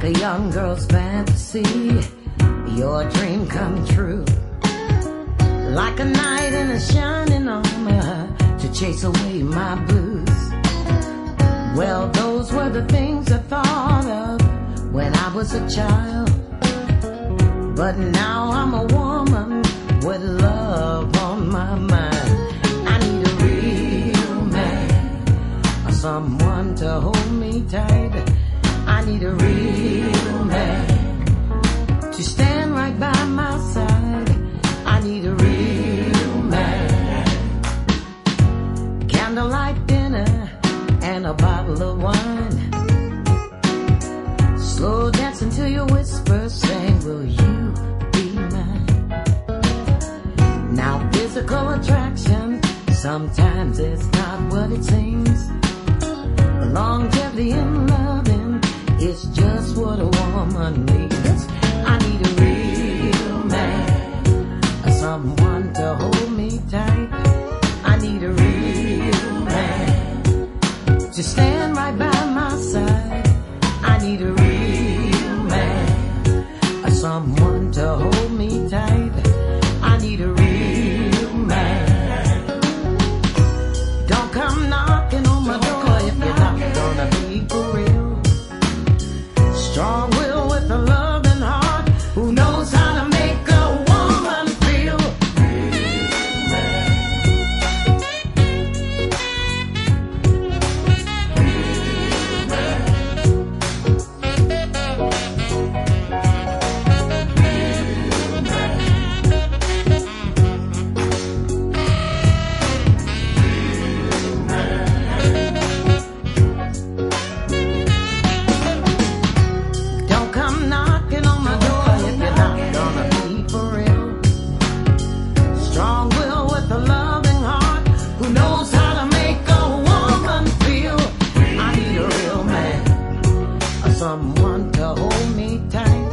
a young girl's fantasy, your dream come true. Like a knight in a shining armor to chase away my blues. Well, those were the things I thought of when I was a child. But now I'm a woman with love on my mind. I need a real man, someone to hold me tight. I need a real man to stand right by my side. I need a real man. Candlelight dinner and a bottle of wine. Slow dancing till your whispers saying, will you be mine? Now physical attraction sometimes it's not what it seems. Longevity in loving is just what a woman needs. I need a real man, someone to hold me tight. I need a real man to stand right by my side. I need a real man, someone to hold me tight. I need a real man. Don't come knocking on my door if you're not gonna be for real. Strong will with a loving heart who knows how to make a woman feel. Don't come knocking on my door if you're not gonna be for real. Strong will with a loving heart who knows how to make a woman feel. I need a real man, someone to hold me tight.